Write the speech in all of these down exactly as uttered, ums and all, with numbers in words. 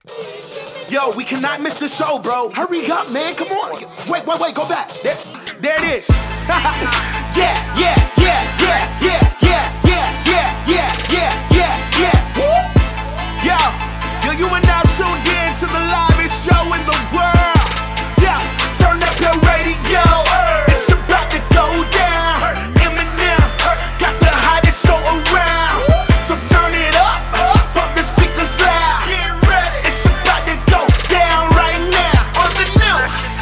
Yo, we cannot miss the show, bro. Hurry up, man. Come on. Wait, wait, wait. Go back. There, there it is. yeah, yeah, yeah, yeah, yeah, yeah, yeah, yeah, yeah, yeah, yeah, yeah. Woo! Yo, yo, you are now tuned in to the livest show in the world. Yeah, turn up your radio. It's about to go down. Eminem got the hottest show around. So turn it up, pump the speakers loud. Get ready. It's about to go down right now on the new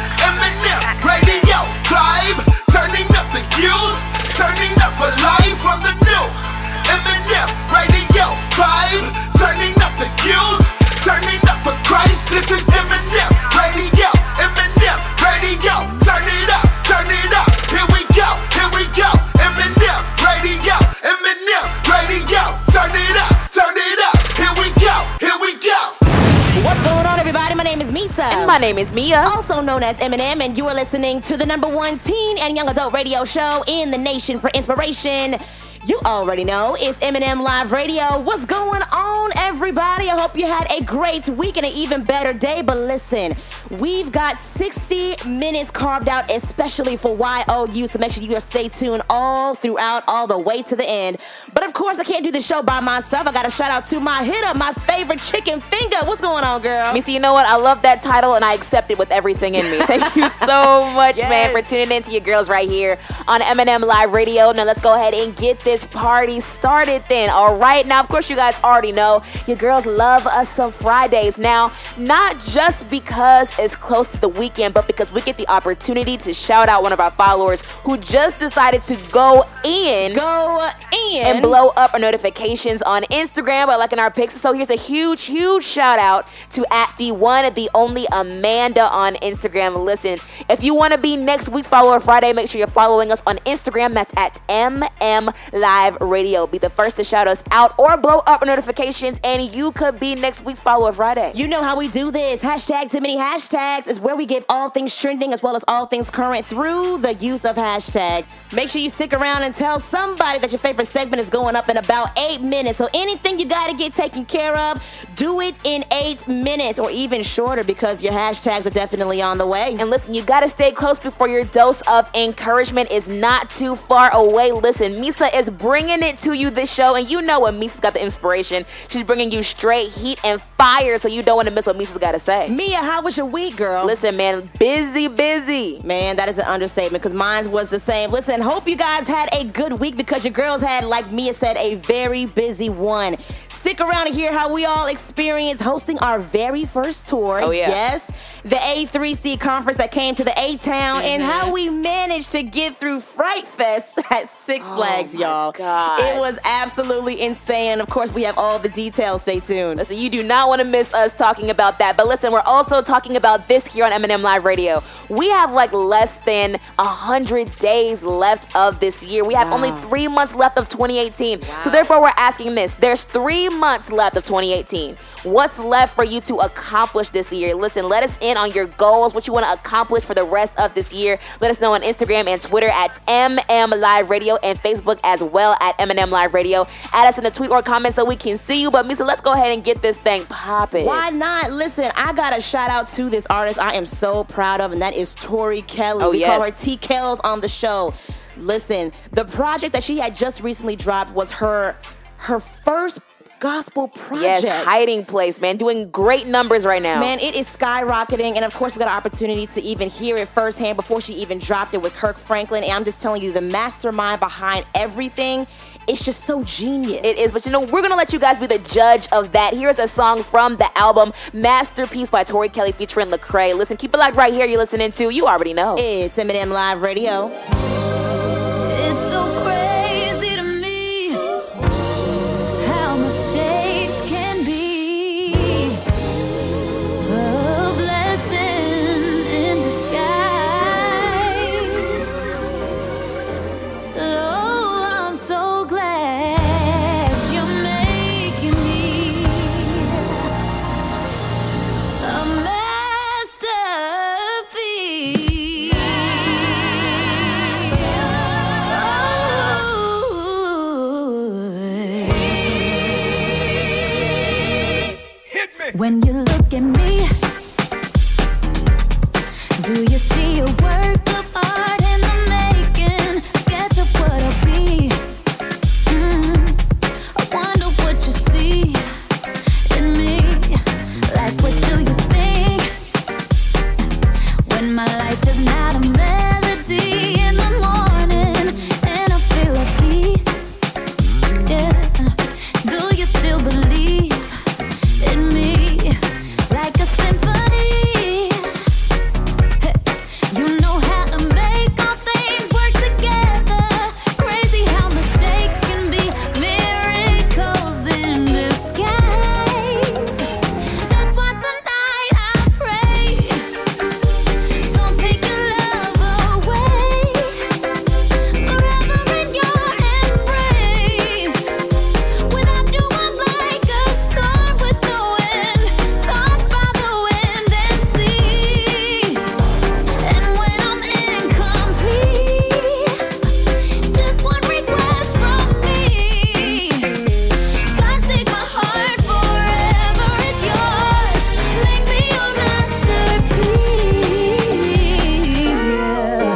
Eminem radio vibe. Turning up the youth, turning up for life on the new Eminem radio vibe. Turning up the youth, turning up for Christ. This is Eminem radio, Eminem radio. Turn it up, turn it up. Here we go, here we go. Eminem radio, Eminem radio. Turn it up, turn it up. Here we go, here we go. What's going on, everybody? My name is Misa. And my name is Mia. Also known as Eminem, and you are listening to the number one teen and young adult radio show in the nation for inspiration. You already know it's Eminem Live Radio. What's going on, everybody? I hope you had a great week and an even better day. But listen, we've got sixty minutes carved out especially for Y O U, so make sure you stay tuned all throughout, all the way to the end. But of course, I can't do the show by myself. I got to shout out to my hit-up, my favorite chicken finger. What's going on, girl? Missy, you know what? I love that title, and I accept it with everything in me. Thank you so much, yes. man, for tuning in to your girls right here on Eminem Live Radio. Now, let's go ahead and get this party started then. All right. Now, of course, you guys already know your girls love us some Fridays. Now, not just because it's close to the weekend, but because we get the opportunity to shout out one of our followers who just decided to go in. Go in. And blow up our notifications on Instagram by liking our pics. So here's a huge, huge shout out to at the one, the only Amanda on Instagram. Listen, if you want to be next week's Follower Friday, make sure you're following us on Instagram. That's at M M Live Radio. Be the first to shout us out or blow up our notifications, and you could be next week's Follower Friday. You know how we do this. Hashtag too many hashtags is where we give all things trending as well as all things current through the use of hashtags. Make sure you stick around and tell somebody that your favorite segment is going up in about eight minutes. So anything you got to get taken care of, do it in eight minutes or even shorter because your hashtags are definitely on the way. And listen, you got to stay close before your dose of encouragement is not too far away. Listen, Misa is bringing it to you this show, and you know when Misa's got the inspiration, she's bringing you straight heat and fire, so you don't want to miss what Misa's got to say. Mia, how was your week, girl? Listen, man, busy, busy. Man, that is an understatement because mine was the same. Listen, hope you guys had a good week because your girls had, like Mia said, a very busy one. Stick around and hear how we all experienced hosting our very first tour. Oh, yeah. Yes, the A three C conference that came to the A-Town, mm-hmm. and how we managed to get through Fright Fest at Six Flags, oh y'all. God. It was absolutely insane. Of course, we have all the details. Stay tuned. Listen, you do not want to miss us talking about that. But listen, we're also talking about this here on Eminem Live Radio. We have like less than one hundred days left of this year. We have wow. only three months left of twenty eighteen. Wow. So therefore, we're asking this. There's three months left of twenty eighteen. What's left for you to accomplish this year? Listen, let us in on your goals, what you want to accomplish for the rest of this year. Let us know on Instagram and Twitter at M M Live Radio and Facebook as well at Eminem Live Radio. Add us in the tweet or comment so we can see you. But Misa, let's go ahead and get this thing popping. Why not? Listen, I got a shout out to this artist I am so proud of, and that is Tori Kelly. Oh, we yes. call her T Kells on the show. Listen, the project that she had just recently dropped was her her first gospel project. Yes, Hiding Place, man. Doing great numbers right now. Man, it is skyrocketing. And of course, we got an opportunity to even hear it firsthand before she even dropped it with Kirk Franklin. And I'm just telling you, the mastermind behind everything, it's just so genius. It is, but you know, we're going to let you guys be the judge of that. Here's a song from the album Masterpiece by Tori Kelly featuring Lecrae. Listen, keep it locked right here. You're listening to, you already know. It's Eminem Live Radio. It's so crazy to me how mistakes can be a blessing in disguise. Oh, I'm so glad you're making me a masterpiece. Oh, look at me, do you see a work of art in the making? A sketch of what I'll be. Mm, I wonder what you see in me. Like, what do you think when my life is not a melody in the morning and I feel like heat? Yeah, do you still believe in me? Like a symphony, hey, you know how to make all things work together. Crazy how mistakes can be miracles in disguise. That's why tonight I pray, don't take your love away. Forever in your embrace. Without you I'm like a storm with no end, tossed by the wind and sea. And when I'm incomplete, just one request from me. God, take my heart forever, it's yours. Make me your masterpiece. Yeah.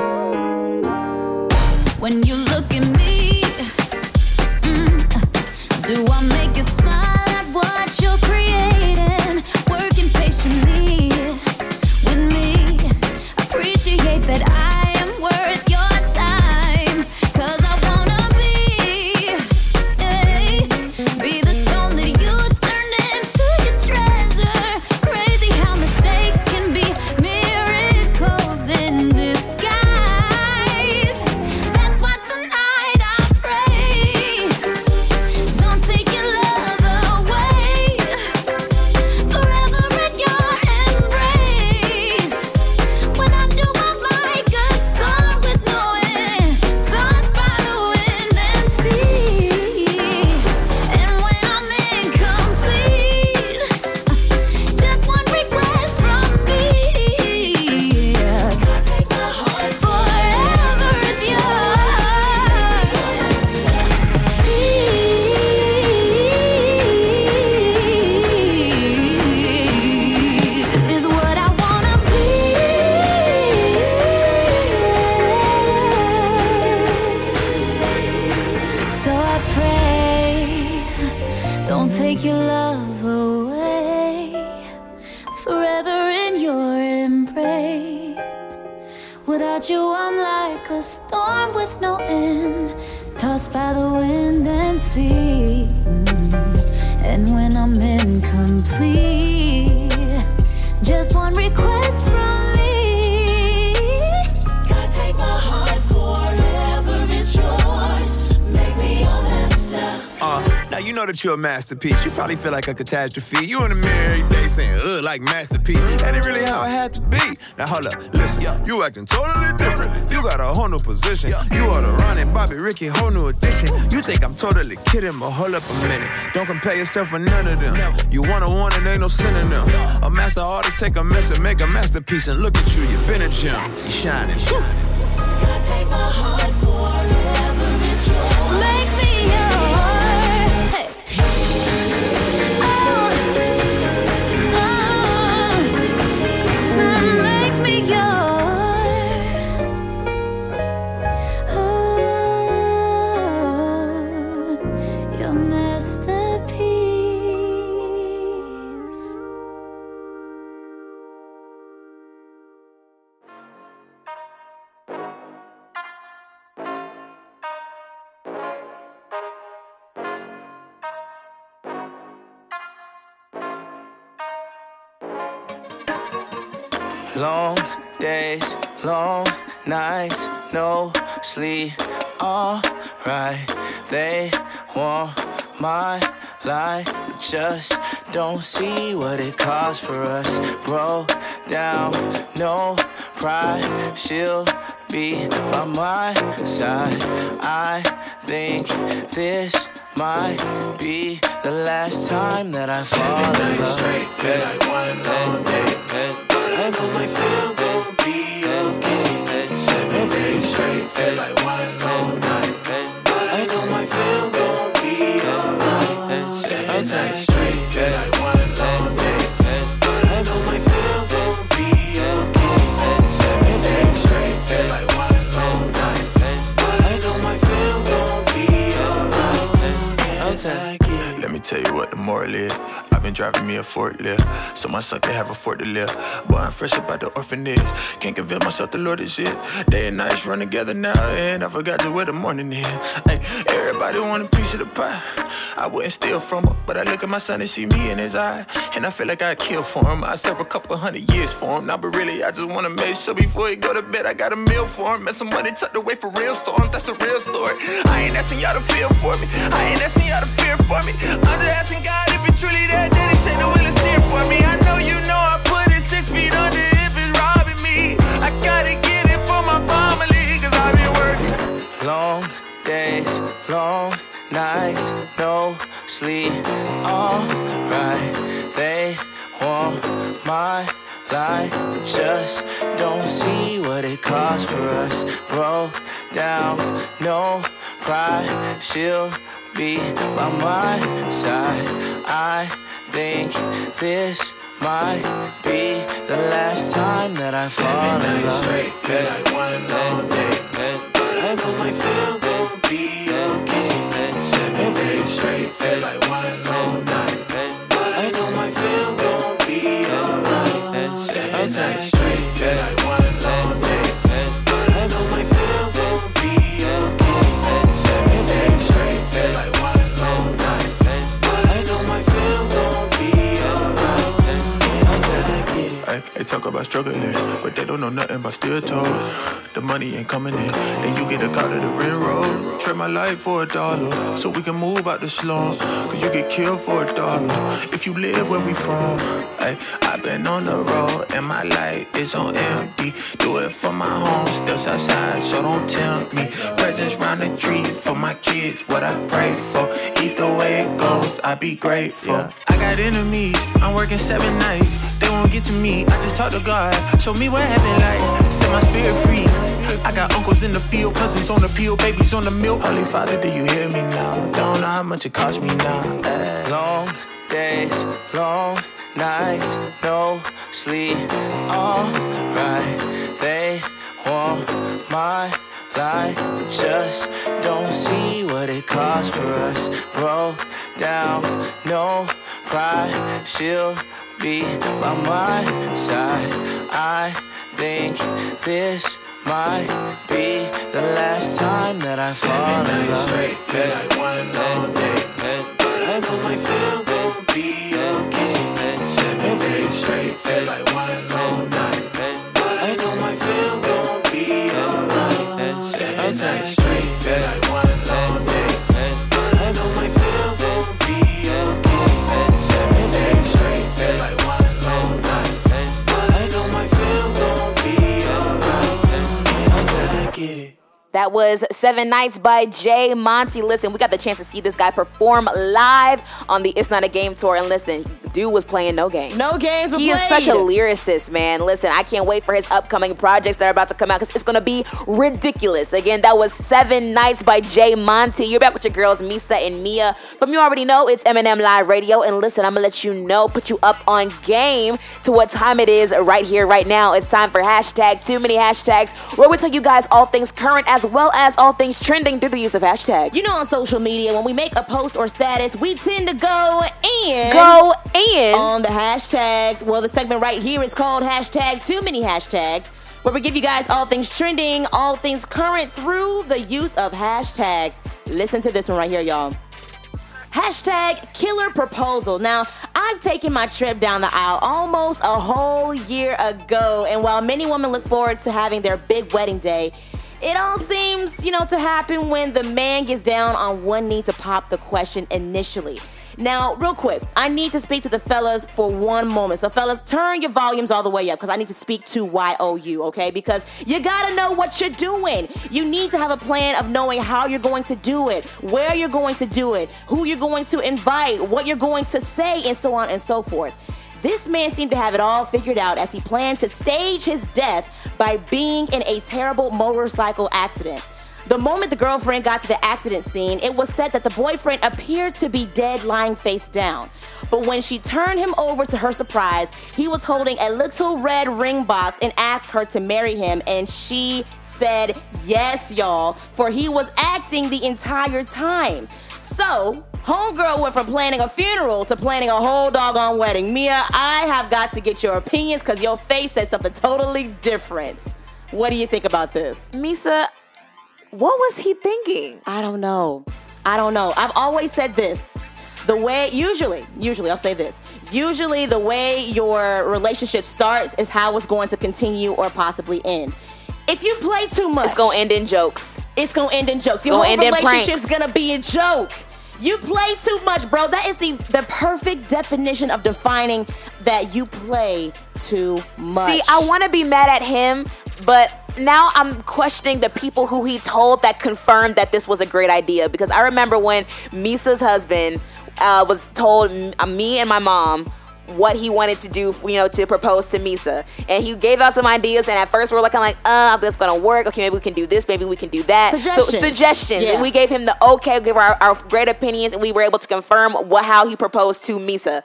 When you look at me, mm, do I make you smile at what you're creating? Working patiently with me. Appreciate that I am worth your time. Cause I wanna be, eh, be the stone that you turn into your treasure. Crazy how mistakes can be miracles in disguise. That's why tonight I pray, don't take your love away. Forever in your embrace. Without you I'm like a storm with no end, tossed by the wind and sea. And when I'm incomplete, just one request from me. God, take my heart forever, it's yours. Is what I wanna be. So I pray, don't take your love away. Forever in your embrace. Without you I'm like a storm with no end, tossed by the wind and sea. Mm. And when I'm incomplete, just one request from me. God, take my heart forever, it's yours. Make me your master. Uh, now you know that you're a masterpiece. You probably feel like a catastrophe. You in the mirror every day saying, ugh, like masterpiece. Ain't it really how it had to be? Now hold up, listen, you acting totally different. You got a whole new position. You are the Ronnie, Bobby, Ricky, whole new edition. You think I'm totally kidding, but hold up a minute. Don't compare yourself with none of them. You wanna one and ain't no synonym. A master artist take a mess and make a masterpiece. And look at you, you've been a gem. You shining. God, take my heart forever, it's yours. Make me yours. Hey. Oh, oh, make me yours. Oh, your masterpiece. Long days, long nights, no sleep, alright. They want my life, but just don't see what it costs for us. Broke down, no pride, she'll be by my side. I think this might be the last time that I fall in love. Seven days straight, feel like one long day, but I know my feel gon' be okay. Seven days straight, feel like one long night, but I know my feel gon' be alright. Seven nights straight, feel like one long day, but I driving me a forklift. So my son can have a fort to live. Boy, I'm fresh about the orphanage. Can't convince myself the Lord is it. Day and nights run together now, and I forgot to where the morning is. Hey, everybody want a piece of the pie. I wouldn't steal from her, but I look at my son and see me in his eye. And I feel like I'd kill for him. I serve a couple hundred years for him. Now, but really, I just wanna make sure before he go to bed, I got a meal for him. And some money tucked away for real storms. That's a real story. I ain't asking y'all to feel for me. I ain't asking y'all to fear for me. I'm just asking God if it's truly that, then he take the wheel and steer for me. I know you know I put it six feet under if it's robbing me. I gotta get it for my family, cause I've been working. Long days, long nights, no sleep, alright. They want my life, just don't see what it costs for us. Broke down, no pride, she'll be by my side. I think this might be the last time that I fall in love. Seven nights straight, feel like one long day. But I know my fam gon' be okay. Seven days straight, feel like one long night. But I know my fam gon' be alright. Seven nights straight, feel like one long day. But I know my fam gon' be okay. Seven days straight, feel like one long night. But I know my fam gon' be alright. Yeah, I get it. Ay, they talk about struggling, but they don't know nothing about still told. The money ain't coming in, then you get a car to the railroad. Trade my life for a dollar, so we can move out the slum. Cause you get killed for a dollar, if you live where we from. Ay, I've been on the road, and my life is on empty. Do it for my home, steps outside, so don't tempt me. Presents round the tree for my kids, what I pray for. Either way it goes, I be grateful. Yeah. I got enemies, I'm working seven nights. They won't get to me, I just talk to God. Show me what heaven like, set my spirit free. I got uncles in the field, cousins on the peel, babies on the milk. Holy Father, do you hear me now? Don't know how much it cost me now. Ay. Long days, long nights, no sleep, alright. They want my life, just don't see what it costs for us. Broke down, no pride, she'll be by my side. I think this might be the last time that I fall in Seven nights love. straight, feel like one long day. But I know my fam gon' be okay. Seven days straight, feel like one long night. But I know my fam gon' be alright. Seven nights straight, feel like one long day. But I know my fam gon' be okay. Seven days straight, feel like one long night. But I know my fam gon' be alright. Yeah, I get it. That was Seven Nights by Jay Monty. Listen, we got the chance to see this guy perform live on the It's Not a Game tour. And listen, dude was playing no games. No games were He is played. such a lyricist, man. Listen, I can't wait for his upcoming projects that are about to come out because it's going to be ridiculous. Again, that was Seven Nights by Jay Monty. You're back with your girls, Misa and Mia. From you already know, it's Eminem Live Radio. And listen, I'm going to let you know, put you up on game to what time it is right here, right now. It's time for hashtag Too Many Hashtags, where we tell you guys all things current as well as all things trending through the use of hashtags. You know, on social media, when we make a post or status, we tend to go in. Go in. On the hashtags. Well, the segment right here is called Hashtag Too Many Hashtags, where we give you guys all things trending, all things current through the use of hashtags. Listen to this one right here, y'all. Hashtag killer proposal. Now, I've taken my trip down the aisle almost a whole year ago, and while many women look forward to having their big wedding day, it all seems, you know, to happen when the man gets down on one knee to pop the question initially. Now, real quick, I need to speak to the fellas for one moment. So, fellas, turn your volumes all the way up because I need to speak to Y O U, okay? Because you gotta know what you're doing. You need to have a plan of knowing how you're going to do it, where you're going to do it, who you're going to invite, what you're going to say, and so on and so forth. This man seemed to have it all figured out as he planned to stage his death by being in a terrible motorcycle accident. The moment the girlfriend got to the accident scene, it was said that the boyfriend appeared to be dead, lying face down. But when she turned him over, to her surprise, he was holding a little red ring box and asked her to marry him, and she said yes, y'all, for he was acting the entire time. So, Homegirl went from planning a funeral to planning a whole doggone wedding. Mia, I have got to get your opinions because your face says something totally different. What do you think about this? Misa, what was he thinking? I don't know. I don't know. I've always said this. The way, usually, usually, I'll say this. Usually the way your relationship starts is how it's going to continue or possibly end. If you play too much, It's gonna end in jokes. it's going to end in jokes. Your gonna whole end in relationship's pranks. going to be a joke. You play too much, bro. That is the, the perfect definition of defining that you play too much. See, I want to be mad at him, but now I'm questioning the people who he told that confirmed that this was a great idea. Because I remember when Misa's husband uh, was told m- uh, me and my mom what he wanted to do, you know, to propose to Misa. And he gave out some ideas, and at first we were looking like, uh, that's gonna work. Okay, maybe we can do this, maybe we can do that. Suggestions. So suggestions. Yeah. And we gave him the okay, give our, our great opinions, and we were able to confirm what how he proposed to Misa.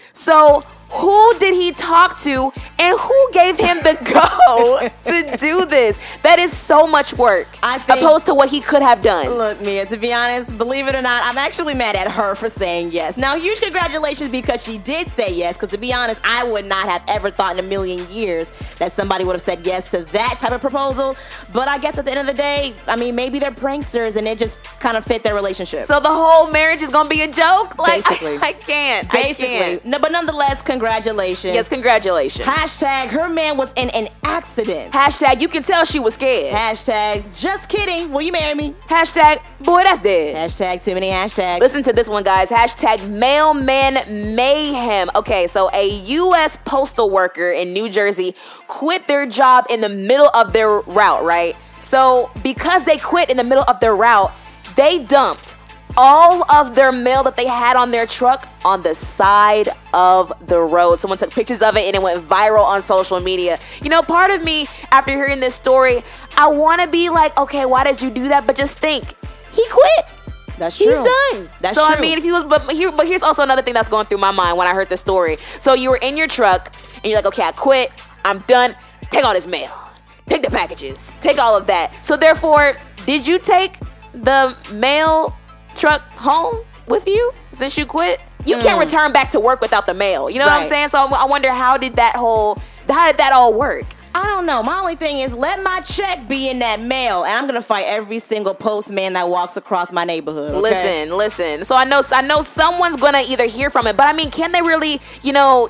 So who did he talk to, and who gave him the go to do this? That is so much work, I think- opposed to what he could have done. Look, Mia, to be honest, believe it or not, I'm actually mad at her for saying yes. Now, huge congratulations because she did say yes, because to be honest, I would not have ever thought in a million years that somebody would have said yes to that type of proposal. But I guess at the end of the day, I mean, maybe they're pranksters and it just kind of fit their relationship. So the whole marriage is gonna be a joke? Like, Basically. I, I can't. Basically. I can't. No, but nonetheless, congratulations. Yes, congratulations. Hashtag, her man was in an accident. Hashtag, you can tell she was scared. Hashtag, just kidding. Will you marry me? Hashtag, boy, that's dead. Hashtag, too many hashtags. Listen to this one, guys. Hashtag mailman mayhem. Okay, so a U S postal worker in New Jersey quit their job in the middle of their route, right? So because they quit in the middle of their route, they dumped all of their mail that they had on their truck on the side of the road. Someone took pictures of it and it went viral on social media. You know, part of me, after hearing this story, I want to be like, okay, why did you do that? But just think, he quit. That's true. He's done. That's so true. I mean, if he was, but here, but here's also another thing that's going through my mind when I heard the story. So you were in your truck and you're like, okay, I quit. I'm done. Take all this mail. Take the packages. Take all of that. So therefore, did you take the mail truck home with you since you quit? You can't return back to work without the mail. You know what I'm Right. saying? So I wonder how did that whole, how did that all work? I don't know. My only thing is let my check be in that mail, and I'm gonna fight every single postman that walks across my neighborhood. Okay? Listen, listen. So I know, I know someone's gonna either hear from it, but I mean, can they really, you know,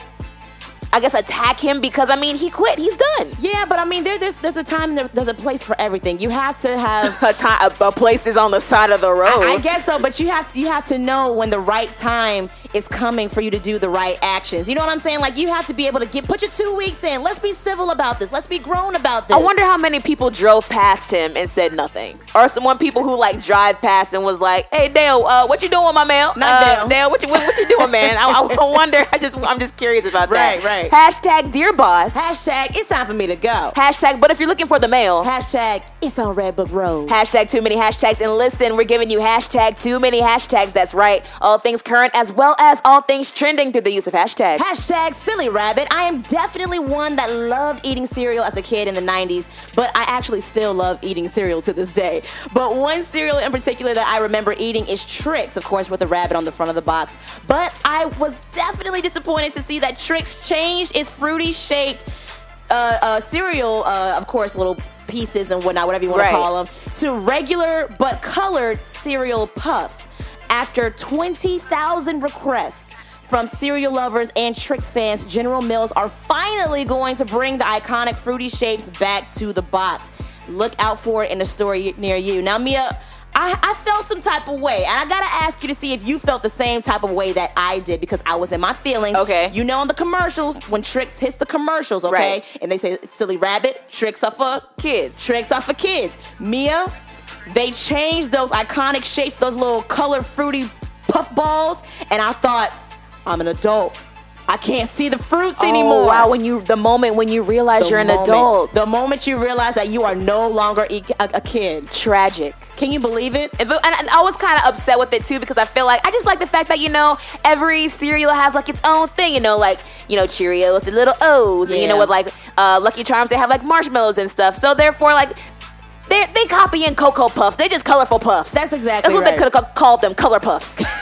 I guess attack him because I mean he quit, he's done. Yeah, but I mean, there, there's there's a time, and there, there's a place for everything. You have to have. A time, a, a place is on the side of the road. I, I guess so, but you have to you have to know when the right time is coming for you to do the right actions. You know what I'm saying? Like you have to be able to get put your two weeks in. Let's be civil about this. Let's be grown about this. I wonder how many people drove past him and said nothing, or someone people who like drive past and was like, "Hey Dale, uh, what you doing with my mail? Not uh, Dale. Dale, what you what, what you doing, man? I, I wonder. I just I'm just curious about that. Right, right. Hashtag dear boss. Hashtag it's time for me to go. Hashtag. But if you're looking for the mail. Hashtag it's on Red Book Road. Hashtag too many hashtags. And listen, we're giving you hashtag too many hashtags. That's right. All things current as well as all things trending through the use of hashtags. Hashtag silly rabbit. I am definitely one that loved eating cereal as a kid in the nineties, but I actually still love eating cereal to this day. But one cereal in particular that I remember eating is Trix, of course, with a rabbit on the front of the box. But I was definitely disappointed to see that Trix changed its fruity shaped uh, uh, cereal, uh, of course, little pieces and whatnot, whatever you want Right. to call them, to regular but colored cereal puffs after twenty thousand requests from cereal lovers and Trix fans. General Mills are finally going to bring the iconic fruity shapes back to the box. Look out for it in a store near you. Now, Mia, I, I felt some type of way, and I gotta ask you to see if you felt the same type of way that I did, because I was in my feelings. Okay. You know, in the commercials, when Trix hits the commercials, okay, Right. and they say silly rabbit, Trix are for Kids. Trix are for kids. Mia, they changed those iconic shapes, those little color fruity puff balls, and I thought, I'm an adult. I can't see the fruits anymore. Oh, wow. When you, the moment when you realize The you're an moment- adult. The moment you realize that you are no longer e- a, a kid. Tragic. Can you believe it? And, but- and and I was kind of upset with it too, because I feel like I just like the fact that, you know, every cereal has like its own thing, you know, like, you know, Cheerios, the little O's, and you know, Yeah. with like uh, Lucky Charms, they have like marshmallows and stuff. So therefore, like, they they copy in Cocoa Puffs. They just colorful puffs. That's exactly That's what right. they could have called them, color puffs.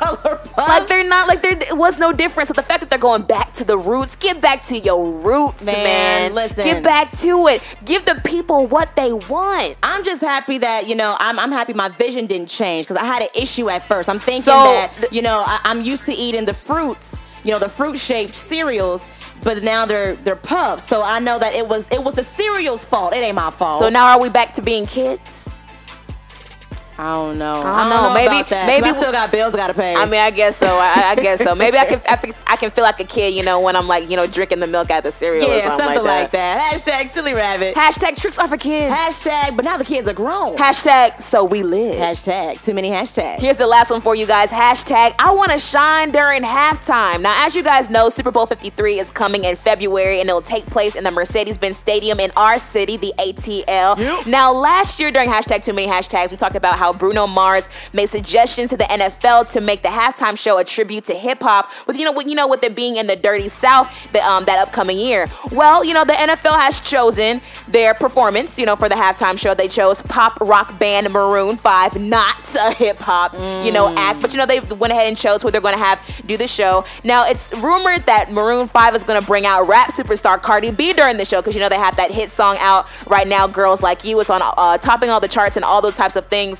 color puffs. Like they're not like there was no difference. So the fact that they're going back to the roots, get back to your roots, man. Man, listen. Get back to it. Give the people what they want. I'm just happy that, you know, I'm, I'm happy my vision didn't change because I had an issue at first. I'm thinking So, that, you know, I, I'm used to eating the fruits, you know, the fruit-shaped cereals, but now they're they're puffs. So I know that it was it was the cereal's fault. It ain't my fault. So now are we back to being kids? I don't know. I I don't don't know. know Maybe- about that. maybe 'cause I we- still got bills I gotta pay. I mean, I guess so. I, I guess so. Maybe I can, I can I can feel like a kid, you know, when I'm like, you know, drinking the milk out the cereal or yeah, something, something like that. like that. Hashtag silly rabbit. Hashtag tricks are for kids. Hashtag, but now the kids are grown. Hashtag so we live. Hashtag too many hashtags. Here's the last one for you guys. Hashtag I want to shine during halftime. Now, as you guys know, Super Bowl fifty-three is coming in February, and it'll take place in the Mercedes-Benz Stadium in our city, the A T L. Yep. Now, last year during hashtag too many hashtags, we talked about how Bruno Mars made suggestions to the N F L to make the halftime show a tribute to hip hop, with you know, with, you know, with it being in the Dirty South the, um, that upcoming year. Well, you know, the N F L has chosen their performance. You know, for the halftime show, they chose pop rock band Maroon five, not a hip hop, you know, act. But you know, they went ahead and chose who they're going to have do the show. Now, it's rumored that Maroon five is going to bring out rap superstar Cardi B during the show because you know they have that hit song out right now, "Girls Like You." It's on uh, topping all the charts and all those types of things,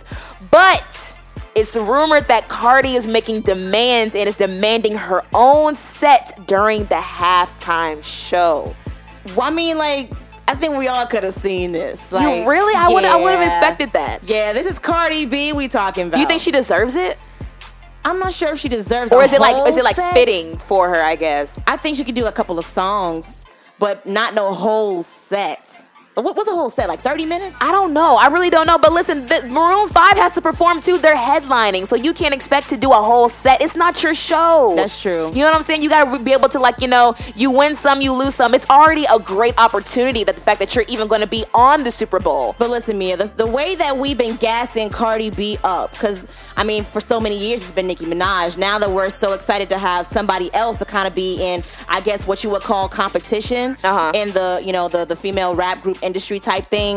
but it's rumored that Cardi is making demands and is demanding her own set during the halftime show. Well, I mean, like, I think we all could have seen this. Like, You really? I would I would have yeah. expected that. Yeah, this is Cardi B we talking about. Do you think she deserves it? I'm not sure if she deserves Or a is it like whole is it like set. fitting for her, I guess? I think she could do a couple of songs, but not no whole set. What was the whole set? Like thirty minutes? I don't know. I really don't know. But listen, the Maroon five has to perform too. They're headlining, so you can't expect to do a whole set. It's not your show. That's true. You know what I'm saying? You got to be able to, like, you know, you win some, you lose some. It's already a great opportunity that the fact that you're even going to be on the Super Bowl. But listen, Mia, the, the way that we've been gassing Cardi B up, because, I mean, for so many years it's been Nicki Minaj. Now that we're so excited to have somebody else to kind of be in, I guess, what you would call competition Uh-huh. in the, you know, the, the female rap group industry type thing.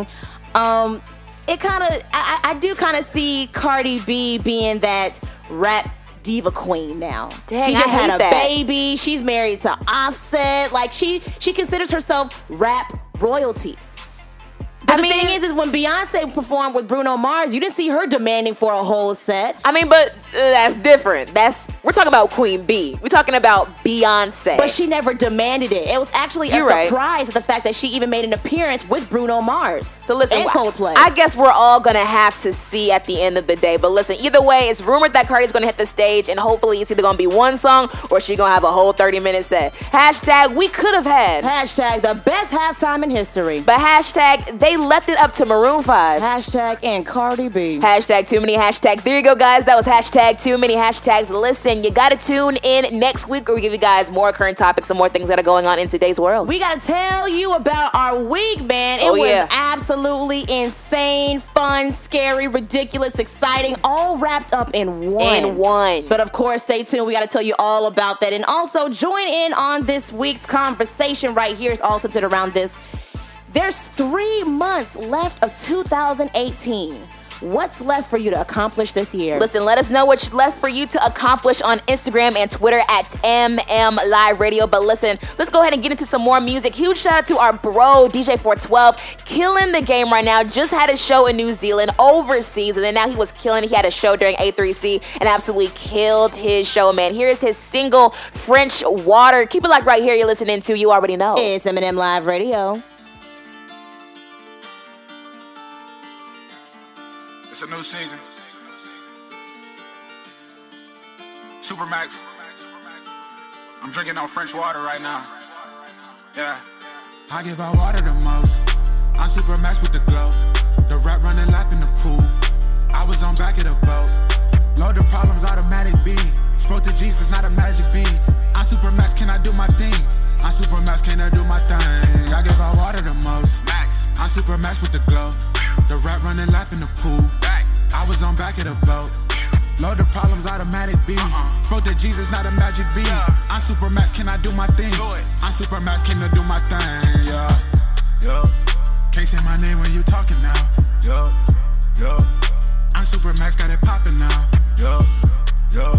Um, it kind of, I, I do kind of see Cardi B being that rap diva queen now. Dang, she just I had hate a that. baby. She's married to Offset. Like she, she considers herself rap royalty. But I the mean- thing is, is when Beyonce performed with Bruno Mars, you didn't see her demanding for a whole set. I mean, but uh, that's different. That's we're talking about Queen B. We're talking about Beyonce. But she never demanded it. It was actually a You're right. surprise at the fact that she even made an appearance with Bruno Mars. So listen, and Coldplay. I guess we're all gonna have to see at the end of the day. But listen, either way, it's rumored that Cardi's gonna hit the stage, and hopefully it's either gonna be one song or she's gonna have a whole thirty minute set. Hashtag we could have had. Hashtag the best halftime in history. But hashtag they left it up to Maroon five. Hashtag and Cardi B. Hashtag too many hashtags. There you go, guys. That was hashtag too many hashtags. Listen, you gotta tune in next week where we give you guys more current topics and more things that are going on in today's world. We gotta tell you about our week, man. It Oh, was yeah. absolutely insane, fun, scary, ridiculous, exciting, all wrapped up in one. In one. But of course, stay tuned. We gotta tell you all about that. And also join in on this week's conversation right here. It's all centered around this. There's three months left of two thousand eighteen. What's left for you to accomplish this year? Listen, let us know what's left for you to accomplish on Instagram and Twitter at M M Live Radio. But listen, let's go ahead and get into some more music. Huge shout out to our bro, D J four twelve, killing the game right now. Just had a show in New Zealand, overseas, and then now he was killing. He had a show during A three C and absolutely killed his show, man. Here is his single, French Water. Keep it like right here you're listening to. You already know. It's M M Live Radio. It's a new season. Supermax. I'm drinking on French water right now. Yeah. I give out water the most. I'm Supermax with the glow. The rap running lap in the pool. I was on back of the boat. Load the problems, automatic beat. Spoke to Jesus, not a magic beat. I'm Supermax, can I do my thing? I'm Supermax, can I do my thing? I give out water the most. Max. I'm Supermax with the glow. The rap running lap in the pool. Back. I was on back of the boat. Load the problems, automatic beat. Uh-uh. Spoke to Jesus, not a magic beat. Yeah. I'm Supermax, can I do my thing? Do it. I'm Supermax, can I do my thing? Yeah, yeah. Can't say my name when you talking now. Yeah, yeah. I'm Supermax, got it popping now. Yeah, yeah.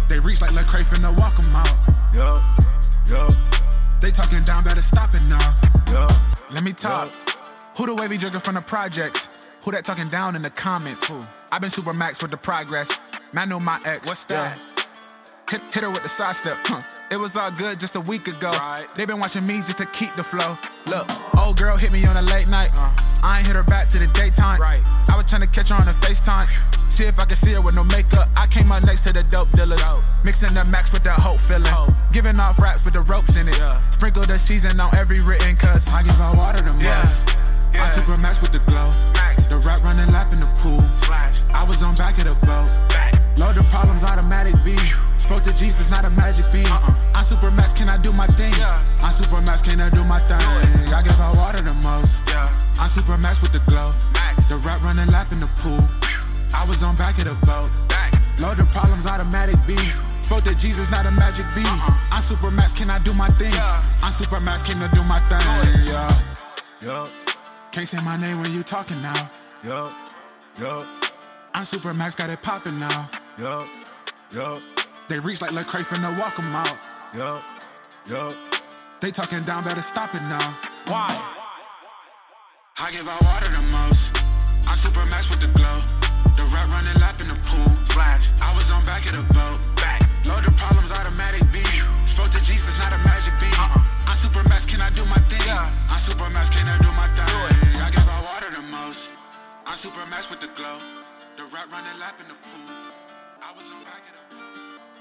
They reach like Lecrae finna walk them out. Yup, yup, They talking down, better stop it now. yup. Let me talk. Who the wavy jigger from the projects? Who that talking down in the comments? Who? I've been super max with the progress. Man, I know my ex. What's that? Hit, hit her with the side step. Huh. It was all good just a week ago. Right. They been watching me just to keep the flow. Look, old girl hit me on a late night. Uh, I ain't hit her back to the daytime. Right. I was trying to catch her on the FaceTime. See if I can see her with no makeup. I came up next to the dope dealers. Dope. Mixing the max with that hope feeling. Hope. Giving off raps with the ropes in it. Yeah. Sprinkle the season on every written cuss. I give out water the most. Yeah. Yeah. I'm super max with the glow. Max. The rap running lap in the pool. Splash. I was on back of the boat. Back. Load the problems, automatic beat. Spoke to Jesus, not a magic beat. Uh-uh. I'm super max, can I do my thing? Yeah. I'm super max, can I do my thing? I give out water the most. Yeah. I'm super max with the glow. Max. The rap running lap in the pool. I was on back of the boat. Back. Load the problems, automatic beat. Spoke to Jesus, not a magic beat. Uh-uh. I'm super max, can I do my thing? Yeah. I'm super max, can I do my thing? Yeah. Yup. Can't say my name when you talking now. Yup. Yup. I'm super max, got it poppin' now. Yup. Yup. They reach like Lecrae finna walk them out. Yup. Yup. They talking down, better stop it now. Why? I give out water the most. I'm super max with the glow. The rap running lap in the pool. Splash. I was on back of the boat. Back. Load the problems, automatic beat. Spoke to Jesus, not a magic beat. Uh-uh. I'm super max, can I do my thing? Yeah. I'm super max, can I do my thing? Do I give out water the most. I'm super max with the glow. The rap running lap in the pool. I was on back of the boat.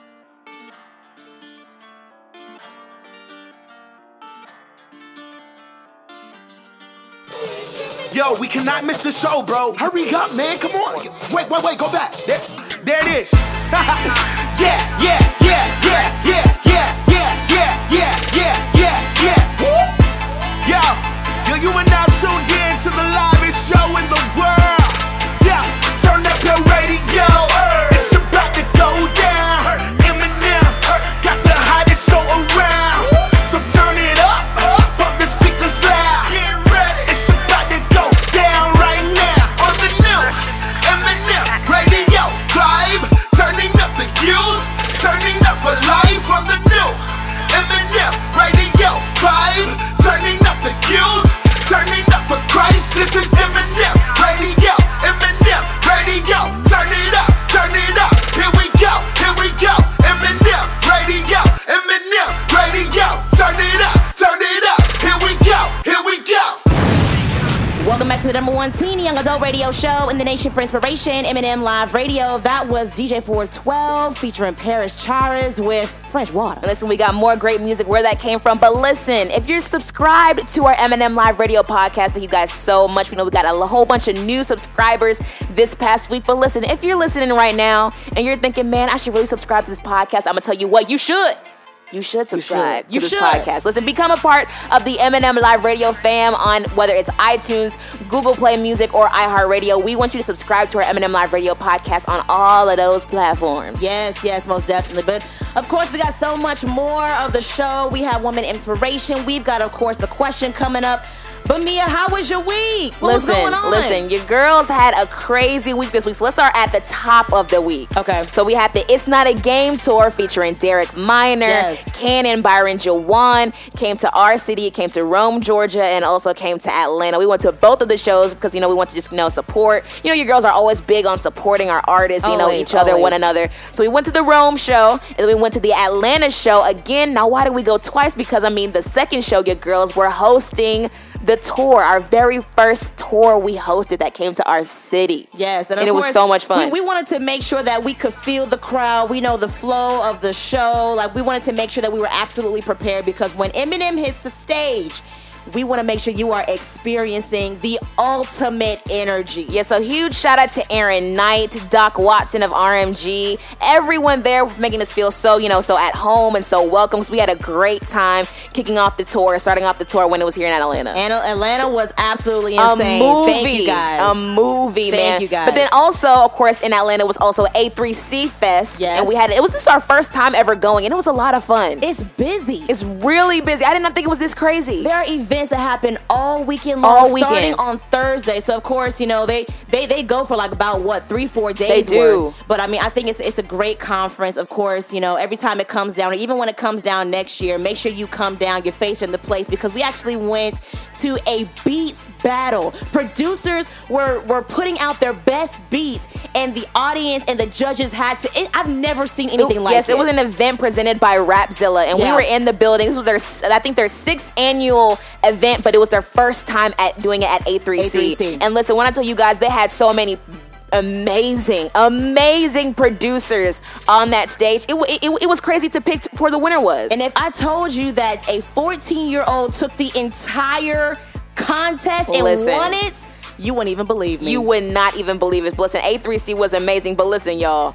Yo, we cannot miss the show, bro. Hurry up, man. Come on. Wait, wait, wait. Go back. There, there it is. yeah, yeah, yeah, yeah, yeah, yeah, yeah, yeah, yeah, yeah, yeah, yeah. Woo. Yo, yo, you are now tuned in to the livest show in the world. Yeah, turn up your radio. It's about to go down. Eminem got the hottest show around. So turn it up, pump the speakers loud. Get ready. It's about to go down right now on the new Eminem radio vibe. Turning up the youth, turning up for life on the new Eminem radio vibe. Turning up the youth, turning up for Christ. This is Eminem radio, Eminem radio. Turn it up, turn it up. Here we go, here we go. Eminem radio, Eminem radio. Turn it up, turn it up. Here we go, here we go. Welcome back to the number one teen young adult radio show in the nation for inspiration, Eminem Live Radio. That was D J four twelve featuring Paris Charas with French Water. Listen, we got more great music where that came from. But listen, if you're subscribed to our Eminem Live Radio podcast, thank you guys so much. We know we got a whole bunch of new subscribers this past week. But listen, if you're listening right now and you're thinking, man, I should really subscribe to this podcast, I'm going to tell you what, you should. You should subscribe You should. to You this should. podcast. Listen, become a part of the Eminem Live Radio fam on whether it's iTunes, Google Play Music, or iHeartRadio. We want you to subscribe to our Eminem Live Radio podcast on all of those platforms. Yes, yes, most definitely. But of course, we got so much more of the show. We have Woman Inspiration. We've got, of course, the question coming up. But Mia, how was your week? What listen, was going on? listen, your girls had a crazy week this week. So let's start at the top of the week. Okay. So we had the It's Not a Game tour featuring Derek Minor, Yes. Cannon, Byron Jawan, came to our city, it came to Rome, Georgia, and also came to Atlanta. We went to both of the shows because, you know, we want to just, you know, support. You know, your girls are always big on supporting our artists, you know, Always, each other, always. one another. So we went to the Rome show, and then we went to the Atlanta show again. Now, why did we go twice? Because, I mean, the second show, your girls were hosting the tour, our very first tour we hosted that came to our city. Yes, and, And of it was course, so much fun. We, we wanted to make sure that we could feel the crowd. We know the flow of the show. Like, we wanted to make sure that we were absolutely prepared because when Eminem hits the stage, we want to make sure you are experiencing the ultimate energy. Yeah, so huge shout out to Aaron Knight, Doc Watson of R M G, everyone there for making us feel so, you know, so at home and so welcome. So we had a great time kicking off the tour, starting off the tour when it was here in Atlanta. And Atlanta was absolutely A insane. movie, Thank you guys. a movie, Thank man. you guys. But then also, of course, in Atlanta was also A three C Fest, Yes. and we had it was just our first time ever going, and it was a lot of fun. It's busy. It's really busy. I did not think it was this crazy. There are events events that happen all weekend All long, weekend. starting on Thursday. So of course, you know, they they they go for like about what three, four days. They do. worth. But I mean, I think it's it's a great conference. Of course, you know, every time it comes down, or even when it comes down next year, make sure you come down, your face in the place, because we actually went to a beats battle. Producers were were putting out their best beats, and the audience and the judges had to. It, I've never seen anything It- like yes, it. it was an event presented by Rapzilla, and we Yeah. were in the building. This was their, I think, their sixth annual event, but it was their first time at doing it at A three C. A three C. And listen, when I tell you guys, they had so many amazing, amazing producers on that stage. It, wa- it, it, it was crazy to pick for the winner was. And if I told you that a fourteen-year-old took the entire contest and Listen. won it, you wouldn't even believe me. You would not even believe it. Listen, A three C was amazing, but listen, y'all.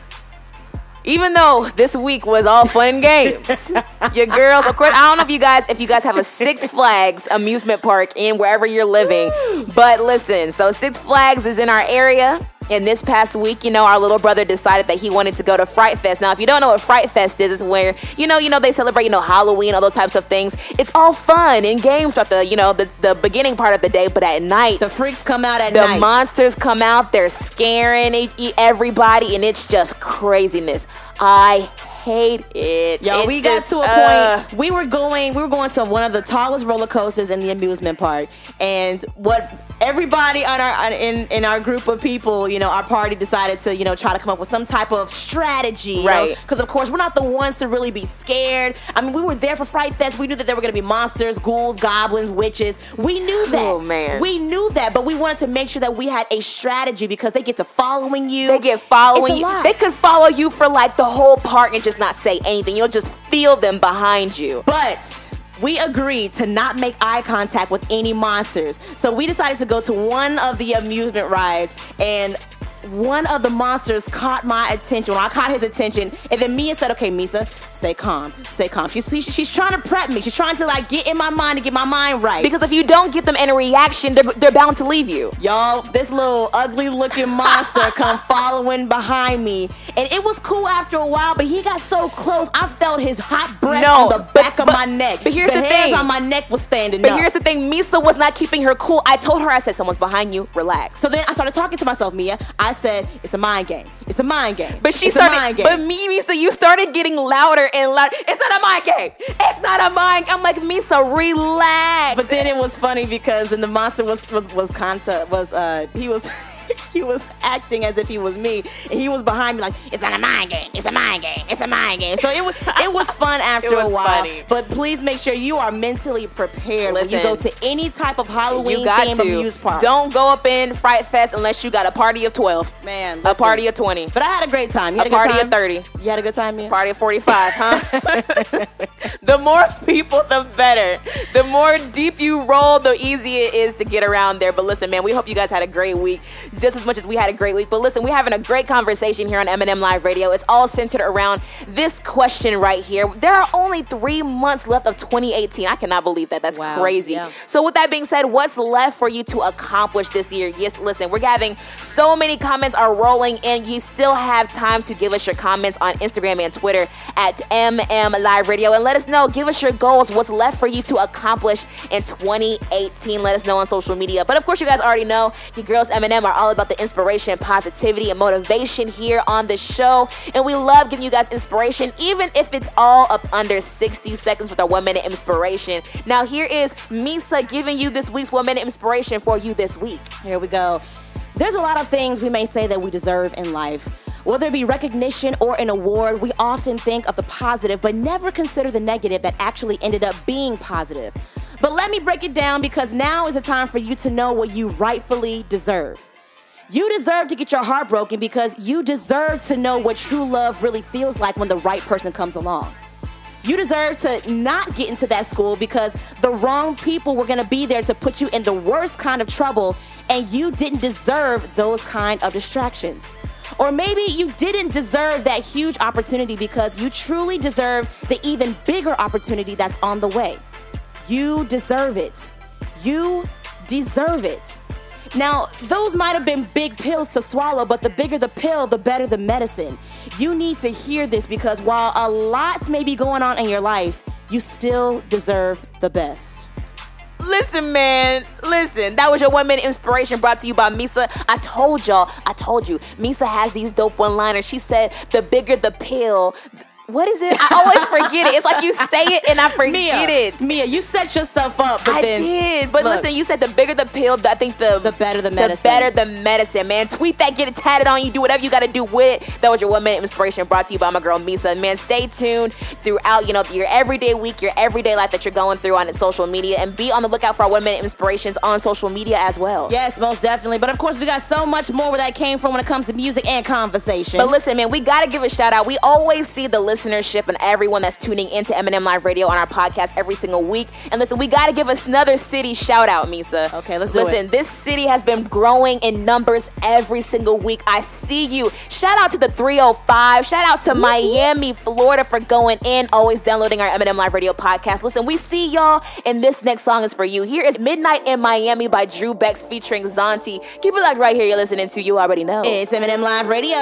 Even though this week was all fun and games, your girls, of course, I don't know if you guys, if you guys have a Six Flags amusement park in wherever you're living, but listen, so Six Flags is in our area. And this past week, you know, our little brother decided that he wanted to go to Fright Fest. Now, if you don't know what Fright Fest is, it's where, you know, you know, they celebrate, you know, Halloween, all those types of things. It's all fun and games throughout the, you know, the, the beginning part of the day, but at night, The freaks come out at the night. monsters come out, they're scaring e- e- everybody, and it's just craziness. I hate it. Yo, It's we got just, to a uh, point. We were going. We were going to one of the tallest roller coasters in the amusement park, and what everybody on our on- in in our group of people, you know, our party decided to, you know, try to come up with some type of strategy, Right. Because of course we're not the ones to really be scared. I mean, we were there for Fright Fest. We knew that there were going to be monsters, ghouls, goblins, witches. We knew that. Oh, man. We knew that, but we wanted to make sure that we had a strategy because they get to following you. They get following It's a you. lot. They could follow you for like the whole park and just not say anything. You'll just feel them behind you. But we agreed to not make eye contact with any monsters. So we decided to go to one of the amusement rides, and one of the monsters caught my attention. Well, I caught his attention, and then Mia said, "Okay, Misa, stay calm, stay calm." She's she's, she's trying to prep me. She's trying to like get in my mind to get my mind right. Because if you don't get them in a reaction, they're, they're bound to leave you. Y'all, this little ugly looking monster come following behind me. And it was cool after a while, but he got so close, I felt his hot breath No, on the back but- of but- my neck. but here's the the hairs thing. on my neck was standing But up. here's the thing, Misa was not keeping her cool. I told her, I said, someone's behind you, relax. So then I started talking to myself, Mia. I said, it's a mind game. It's a mind game. But she it's started, a mind game. but me, Misa, you started getting louder and louder. It's not a mind game. It's not a mind. I'm like, Misa, relax. But then it was funny because then the monster was was was conta was uh he was he was acting as if he was me, and he was behind me like, it's not a mind game, it's a mind game, it's a mind game. So it was it was fun after It was a while. funny. But please make sure you are mentally prepared Listen, when you go to any type of Halloween you got themed to. amusement park. Don't go up in Fright Fest unless you got a party of twelve. Man, A listen. party of twenty. But I had a great time. You had A a, good party time? of thirty. You had a good time, Mia? Party of forty-five, huh? The more people, the better. The more deep you roll, the easier it is to get around there. But listen, man, we hope you guys had a great week, just as much as we had a great week. But listen, we're having a great conversation here on M and M Live Radio. It's all centered around this question right here. There are only three months left of twenty eighteen. I cannot believe that. That's Wow, crazy. yeah. So with that being said, what's left for you to accomplish this year? Yes, listen, we're having so many comments are rolling in. You still have time to give us your comments on Instagram and Twitter at M M Live Radio, and let us know. Give us your goals. What's left for you to accomplish in twenty eighteen? Let us know on social media. But of course, you guys already know your girls M and M are all about the inspiration, positivity, and motivation here on the show, and we love giving you guys inspiration, even if it's all up under sixty seconds with our one minute inspiration. Now here is Misa giving you this week's one minute inspiration for you this week. Here we go. There's a lot of things we may say that we deserve in life. Whether it be recognition or an award, we often think of the positive, but never consider the negative that actually ended up being positive. But let me break it down, because now is the time for you to know what you rightfully deserve. You deserve to get your heart broken because you deserve to know what true love really feels like when the right person comes along. You deserve to not get into that school because the wrong people were going to be there to put you in the worst kind of trouble, and you didn't deserve those kind of distractions. Or maybe you didn't deserve that huge opportunity because you truly deserve the even bigger opportunity that's on the way. You deserve it. You deserve it. Now, those might have been big pills to swallow, but the bigger the pill, the better the medicine. You need to hear this, because while a lot may be going on in your life, you still deserve the best. Listen, man. Listen, that was your one minute inspiration brought to you by Misa. I told y'all, I told you, Misa has these dope one-liners. She said, the bigger the pill, what is it? I always forget it. It's like you say it and I forget Mia, it. Mia, you set yourself up, but I then did. But look, listen, you said the bigger the pill, I think the the better the medicine. The better the medicine, man. Tweet that, get it tatted on you, do whatever you gotta do with it. That was your one minute inspiration brought to you by my girl Misa. Man, stay tuned throughout, you know, your everyday week, your everyday life that you're going through on social media, and be on the lookout for our one minute inspirations on social media as well. Yes, most definitely. But of course, we got so much more where that came from when it comes to music and conversation. But listen, man, we gotta give a shout out. We always see the listenership and everyone that's tuning into Eminem Live Radio on our podcast every single week. And listen, we got to give us another city shout out, Misa. Okay, let's do listen, it. Listen, this city has been growing in numbers every single week. I see you. Shout out to the three oh five. Shout out to Woo-hoo. Miami, Florida for going in, always downloading our Eminem Live Radio podcast. Listen, we see y'all, and this next song is for you. Here is Midnight in Miami by Drew Bex featuring Zonti. Keep it locked right here. You're listening to You Already Know. It's Eminem Live Radio.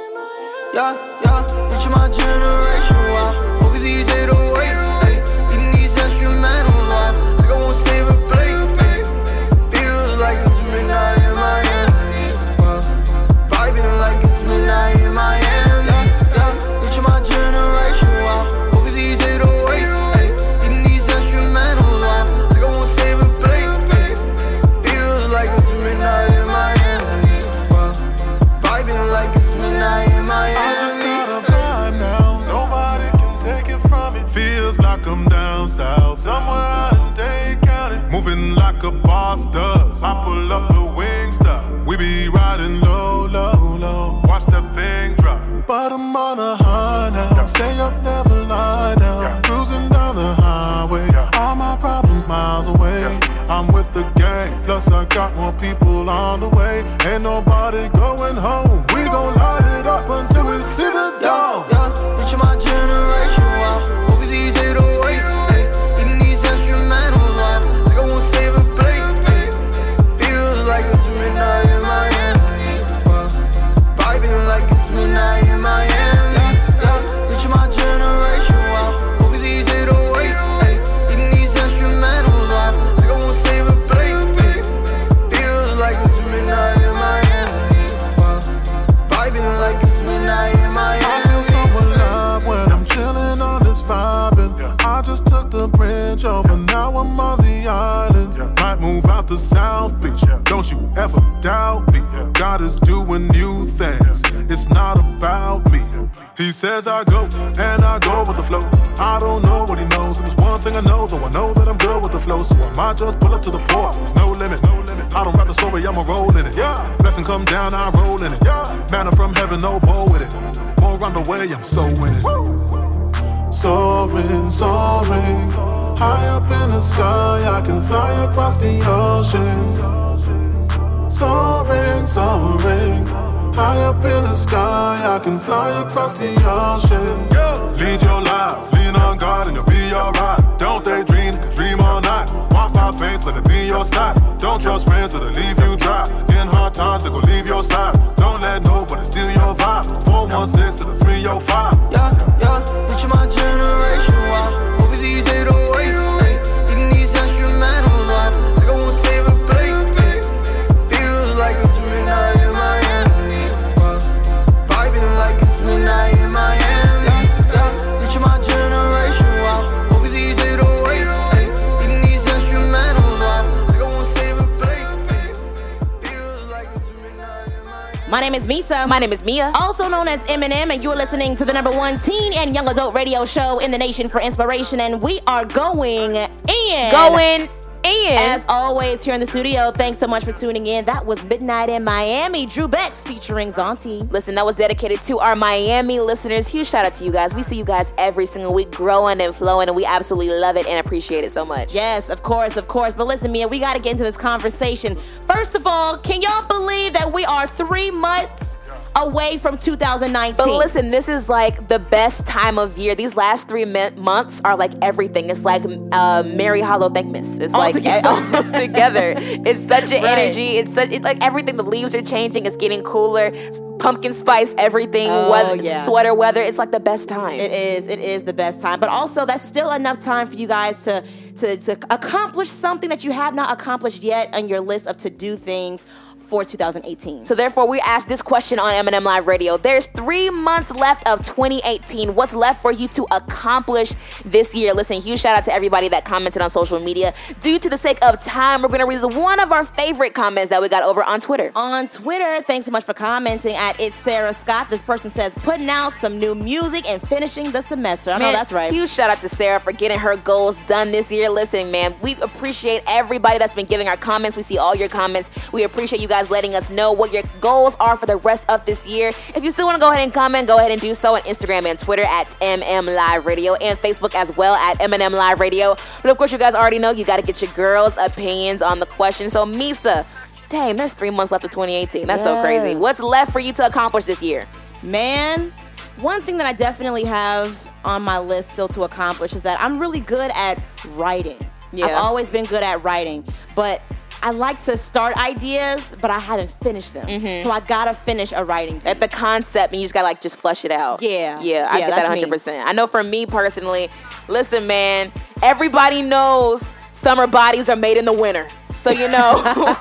Yeah, yeah, reaching my generation, wow. These eight oh eights, ayy, eating these instrumentals, wow. Like I won't save a plate, ayy. Feels like it's midnight in Miami, wow. Vibing like it's midnight in Miami, yeah, yeah. Reaching my generation, wow. Over these eight oh eights, ayy, eating these instrumentals, wow. Like I won't save a plate, ayy. Feels like it's midnight in Miami, wow. Vibing like it's midnight in Miami. I just got a vibe now. Nobody can take it from me. Feels like I'm down south, somewhere out in Dade County. Moving like a boss does. I pull up the Wingstop. We be riding low, low, low. Watch that thing drop. But I'm on a high now. Stay up, never lie down. Cruising down the highway. All my problems miles away. I'm with the gang. Plus I got more people on the way. Ain't nobody going home. We gon' light it up until we see the dawn. Yeah, yeah. Reaching my generation, wow. Over these eight oh eights, ayy. Eating these instrumentals, wow. Like I won't save a plate, ayy. Feels like it's midnight in Miami, wow. Vibing like it's midnight in Miami, yeah, yeah. Reaching my generation, wow. Over these eight oh eights, ayy. Eating these instrumentals, wow. Like I won't save a plate, ayy. Feels like it's midnight in Miami, wow. Vibing like it's midnight in Miami. When I'm chillin' on this vibin', yeah. I just took the bridge over, now I'm on the island. Yeah. Might move out to South Beach, yeah. Don't you ever doubt me. Yeah. God is doing new things, yeah. It's not about me. Yeah. He says I go, and I go with the flow. I don't know what he knows, and there's one thing I know, though I know that I'm good with the flow. So I might just pull up to the port, there's no limit, no limit. I don't write the story, I'ma roll in it, yeah. Blessing come down, I roll in it, yeah. Manna from heaven, no bow with it. More on the way, I'm so in it. Woo. Soaring, soaring, high up in the sky, I can fly across the ocean. Soaring, soaring, high up in the sky, I can fly across the ocean. Yeah. Lead your life, lean on God and you'll be alright. Don't daydream, you can dream all night. Walk by faith, let it be your side. Don't trust friends, that'll leave you dry. In hard times, they gon' leave your side. Don't let nobody steal your vibe. four one six to the three oh five. Yeah, yeah, reaching my generation, wow. Over these eight oh eights, ayy. Eating these instrumentals, wow. Like I won't save a plate, ayy. Feels like it's midnight in Miami, wow. Vibing like it's midnight in Miami, yeah, yeah. Reaching my generation, wow. Over these eight oh eights, ayy. Eating these instrumentals, wow. Like I won't save a plate, ayy. Feels like it's midnight in Miami. My name is Misa. My name is Mia. Also known as Eminem, and you are listening to the number one teen and young adult radio show in the nation for inspiration. And we are going in. Going in. As always, here in the studio, thanks so much for tuning in. That was Midnight in Miami, Drew Bex featuring Zonti. Listen, that was dedicated to our Miami listeners. Huge shout out to you guys. We see you guys every single week growing and flowing, and we absolutely love it and appreciate it so much. Yes, of course, of course. But listen, Mia, we got to get into this conversation. First of all, can y'all believe that we are three months away from two thousand nineteen? But listen, this is like the best time of year. These last three mi- months are like everything. It's like uh, Merry Hollow Thankmas. It's all like together. all together. It's such an Right. energy. It's such it's like everything. The leaves are changing. It's getting cooler. pumpkin spice everything, Oh, weather, yeah. sweater weather. It's like the best time. It is. It is the best time. But also, that's still enough time for you guys to, to, to accomplish something that you have not accomplished yet on your list of to-do things for two thousand eighteen. So therefore, we asked this question on M and M Live Radio. There's three months left of twenty eighteen. What's left for you to accomplish this year? Listen, huge shout out to everybody that commented on social media. Due to the sake of time, we're going to read one of our favorite comments that we got over on Twitter. On Twitter, thanks so much for commenting at It's Sarah Scott. This person says, putting out some new music and finishing the semester. I know Man, that's right. Huge shout out to Sarah for getting her goals done this year. Listen, man, we appreciate everybody that's been giving our comments. We see all your comments. We appreciate you guys letting us know what your goals are for the rest of this year. If you still want to go ahead and comment, go ahead and do so on Instagram and Twitter at M M Live Radio and Facebook as well at M and M Live Radio. But of course, you guys already know you got to get your girls' opinions on the question. So, Misa, dang, there's three months left of twenty eighteen. That's so crazy. Yes. What's left for you to accomplish this year? Man, one thing that I definitely have on my list still to accomplish is that I'm really good at writing. Yeah. I've always been good at writing, but I like to start ideas, but I haven't finished them. Mhm. So I gotta finish a writing piece. At the concept, and you just gotta like just flush it out. Yeah. Yeah, I Yeah, get that that's one me. hundred percent. I know for me personally, listen, man, everybody knows summer bodies are made in the winter. So, you know,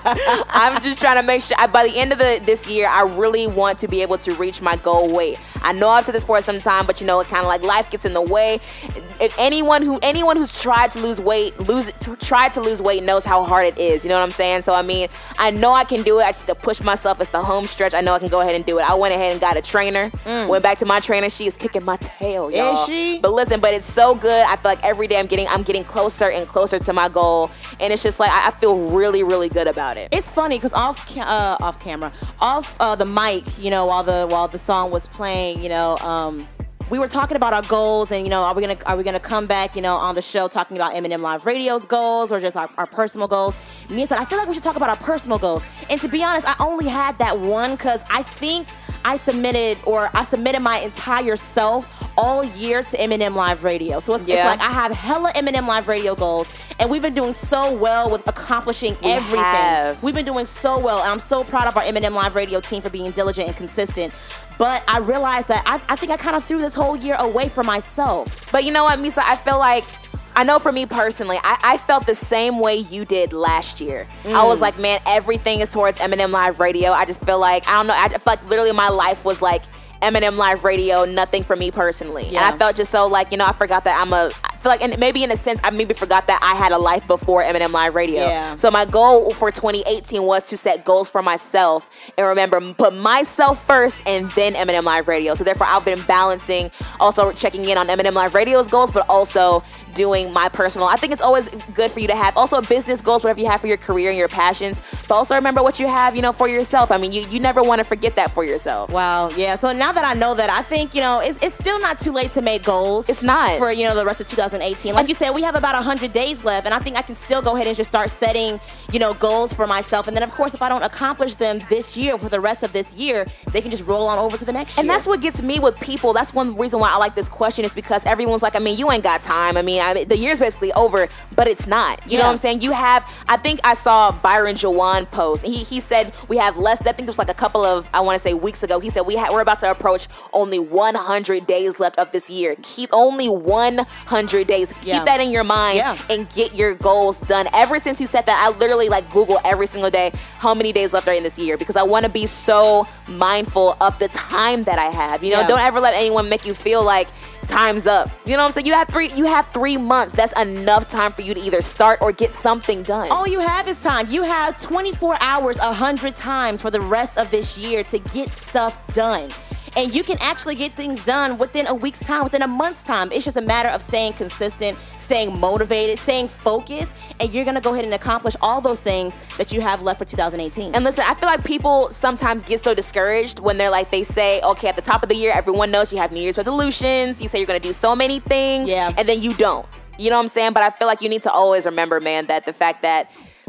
I'm just trying to make sure I, by the end of the this year, I really want to be able to reach my goal weight. I know I've said this for some time, but you know, it kind of like life gets in the way. If anyone who anyone who's tried to lose weight, lose tried to lose weight knows how hard it is. You know what I'm saying? So I mean, I know I can do it. I just have to push myself. It's the home stretch. I know I can go ahead and do it. I went ahead and got a trainer. Mm. Went back to my trainer. She is kicking my tail, y'all. Is she? But listen, but it's so good. I feel like every day I'm getting I'm getting closer and closer to my goal, and it's just like I, I feel really, really good about it. It's funny because off ca- uh, off camera, off uh, the mic, you know, while the while the song was playing, you know, um, we were talking about our goals, and you know, are we gonna are we gonna come back, you know, on the show talking about M and M Live Radio's goals or just our, our personal goals? Me said, I feel like we should talk about our personal goals. And to be honest, I only had that one because I think I submitted or I submitted my entire self all year to M and M Live Radio. So it's, Yeah. it's like I have hella M and M Live Radio goals, and we've been doing so well with accomplishing We everything. have. We've been doing so well, and I'm so proud of our M and M Live Radio team for being diligent and consistent. But I realized that I, I think I kind of threw this whole year away from myself. But you know what, Misa? I feel like, I know for me personally, I, I felt the same way you did last year. I was like, man, everything is towards M and M Live Radio. I just feel like, I don't know, I feel like literally my life was like M and M Live Radio, nothing for me personally. Yeah. And I felt just so like, you know, I forgot that I'm a, I feel like, and maybe in a sense, I maybe forgot that I had a life before M and M Live Radio. Yeah. So my goal for twenty eighteen was to set goals for myself and remember, put myself first and then M and M Live Radio. So therefore, I've been balancing, also checking in on M and M Live Radio's goals, but also doing my personal. I think it's always good for you to have also business goals, whatever you have for your career and your passions, but also remember what you have, you know, for yourself. I mean, you, you never want to forget that for yourself. Wow, yeah. So now that I know that, I think, you know, it's, it's still not too late to make goals. It's not. For, you know, the rest of two thousand eighteen. Like you said, we have about one hundred days left, and I think I can still go ahead and just start setting, you know, goals for myself. And then, of course, if I don't accomplish them this year, for the rest of this year, they can just roll on over to the next year. And that's what gets me with people. That's one reason why I like this question is because everyone's like, I mean, you ain't got time. I mean, I mean the year's basically over, but it's not. You know Yeah. what I'm saying? You have, I think I saw Byron Jawan post. And he, he said we have less, I think it was like a couple of, I want to say weeks ago, he said we ha- we're about to approach only one hundred days left of this year. Keep only one hundred days. Yeah. Keep that in your mind Yeah. and get your goals done. Ever since he said that, I literally like Google every single day how many days left are in this year because I want to be so mindful of the time that I have. You know, Yeah. don't ever let anyone make you feel like time's up. You know what I'm saying? You have three you have three months. That's enough time for you to either start or get something done. All you have is time. You have twenty-four hours, one hundred times for the rest of this year to get stuff done. And you can actually get things done within a week's time, within a month's time. It's just a matter of staying consistent, staying motivated, staying focused, and you're gonna go ahead and accomplish all those things that you have left for two thousand eighteen. And listen, I feel like people sometimes get so discouraged when they're like, they say, okay, at the top of the year, everyone knows you have New Year's resolutions. You say you're going to do so many things, Yeah. and then you don't. You know what I'm saying? But I feel like you need to always remember, man, that the fact that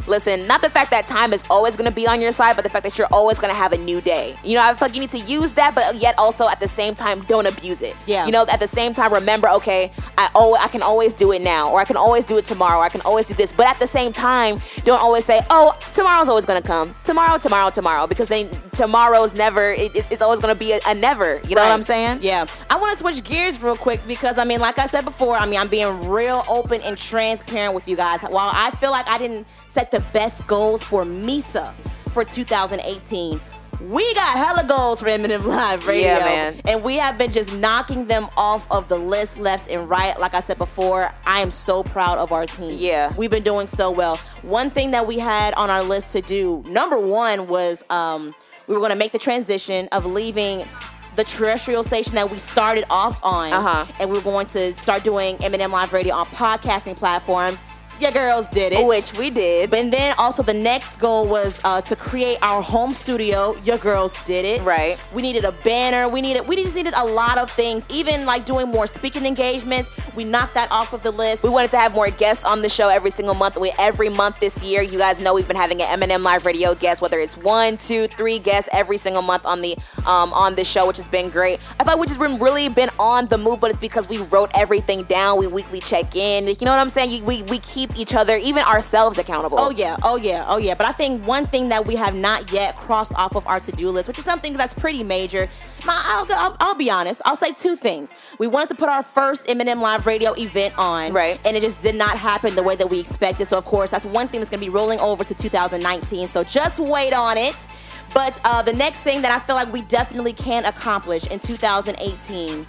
listen, not the fact that time is always going to be on your side, but the fact that you're always going to have a new day. You know, I feel like you need to use that, but yet also at the same time, don't abuse it. Yeah. You know, at the same time, remember, okay, I oh, I can always do it now, or I can always do it tomorrow, or I can always do this. But at the same time, don't always say, oh, tomorrow's always going to come. Tomorrow, tomorrow, tomorrow. Because then tomorrow's never, it, it's always going to be a, a never. You know Right. what I'm saying? Yeah. I want to switch gears real quick because, I mean, like I said before, I mean, I'm being real open and transparent with you guys. While I feel like I didn't set the best goals for Misa for two thousand eighteen, we got hella goals for Eminem Live Radio. Yeah, man. And we have been just knocking them off of the list left and right. Like I said before, I am so proud of our team. Yeah. We've been doing so well. One thing that we had on our list to do, number one, was um, we were going to make the transition of leaving the terrestrial station that we started off on. Uh-huh. And we were going to start doing Eminem Live Radio on podcasting platforms. Your girls did it. Which we did. But then also the next goal was uh, to create our home studio. Your girls did it. Right. We needed a banner. We needed. We just needed a lot of things. Even like doing more speaking engagements. We knocked that off of the list. We wanted to have more guests on the show every single month. We, every month this year, you guys know we've been having an Eminem Live Radio guest, whether it's one, two, three guests every single month on the um, on this show, which has been great. I feel like we've just been really been on the move, but it's because we wrote everything down. We weekly check in. You know what I'm saying? You, we we keep each other, even ourselves, accountable. Oh yeah, oh yeah, oh yeah. But I think one thing that we have not yet crossed off of our to-do list, which is something that's pretty major. I'll, I'll, I'll be honest. I'll say two things. We wanted to put our first Eminem Live Radio event on, right? And it just did not happen the way that we expected. So of course, that's one thing that's going to be rolling over to two thousand nineteen. So just wait on it. But uh, the next thing that I feel like we definitely can accomplish in two thousand eighteen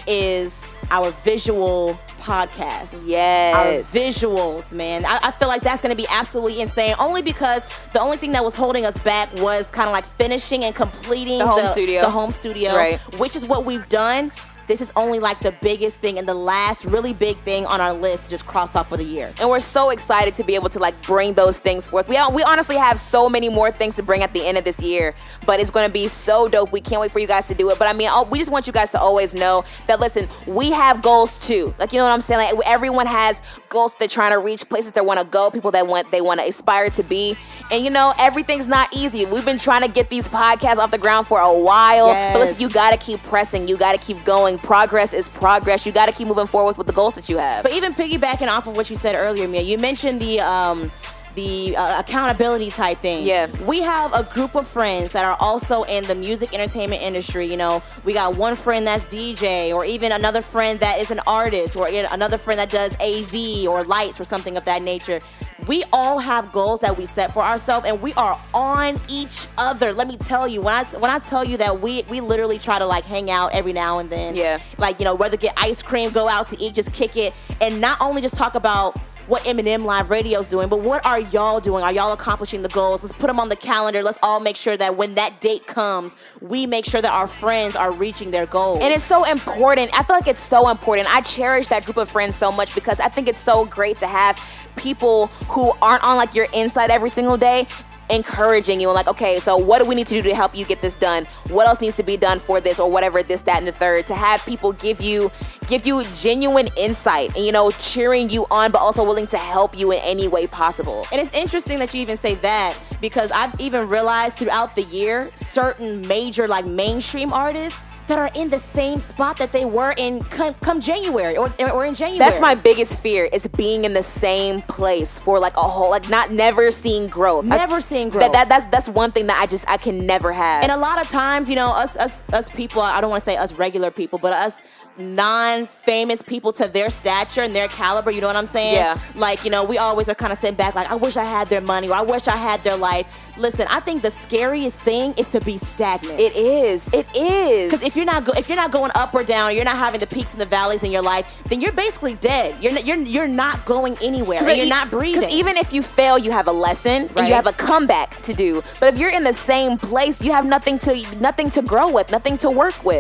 is our visual podcast. Yes. Our visuals, man. I, I feel like that's going to be absolutely insane. Only because the only thing that was holding us back was kind of like finishing and completing the home studio. The home studio, right. Which is what we've done. This is only like the biggest thing and the last really big thing on our list to just cross off for the year. And we're so excited to be able to like bring those things forth. We we honestly have so many more things to bring at the end of this year, but it's going to be so dope. We can't wait for you guys to do it. But I mean, I'll, we just want you guys to always know that, listen, we have goals too. Like, you know what I'm saying? Like, everyone has goals they're trying to reach, places they want to go, people that want they want to aspire to be. And you know, everything's not easy. We've been trying to get these podcasts off the ground for a while. Yes. But listen, you got to keep pressing. You got to keep going. Progress is progress. You got to keep moving forward with the goals that you have. But even piggybacking off of what you said earlier, Mia, you mentioned the um, the uh, accountability type thing. Yeah. We have a group of friends that are also in the music entertainment industry. You know, we got one friend that's D J, or even another friend that is an artist, or another friend that does A V or lights or something of that nature. We all have goals that we set for ourselves, and we are on each other. Let me tell you, when I when I tell you that we we literally try to like hang out every now and then. Yeah. Like, you know, whether get ice cream, go out to eat, just kick it, and not only just talk about what Eminem Live Radio is doing, but what are y'all doing? Are y'all accomplishing the goals? Let's put them on the calendar. Let's all make sure that when that date comes, we make sure that our friends are reaching their goals. And it's so important. I feel like it's so important. I cherish that group of friends so much because I think it's so great to have people who aren't on like your inside every single day encouraging you and like, okay, so what do we need to do to help you get this done? What else needs to be done for this, or whatever, this, that, and the third? To have people give you give you genuine insight and, you know, cheering you on, but also willing to help you in any way possible. And it's interesting that you even say that, because I've even realized throughout the year, certain major like mainstream artists that are in the same spot that they were in come, come January or, or in January. That's my biggest fear, is being in the same place for like a whole, like not never seeing growth. Never I, seeing growth. That, that, that's that's one thing that I just, I can never have. And a lot of times, you know, us us us people, I don't want to say us regular people, but us non-famous people to their stature and their caliber, you know what I'm saying? Yeah. Like, you know, we always are kind of sitting back like, I wish I had their money, or I wish I had their life. Listen, I think the scariest thing is to be stagnant. It is. It is. Because if you're not go- if you're not going up or down, or you're not having the peaks and the valleys in your life, then you're basically dead. You're not, you're you're not going anywhere. And you're e- not breathing. Because even if you fail, you have a lesson and Right. you have a comeback to do. But if you're in the same place, you have nothing to nothing to grow with, nothing to work with.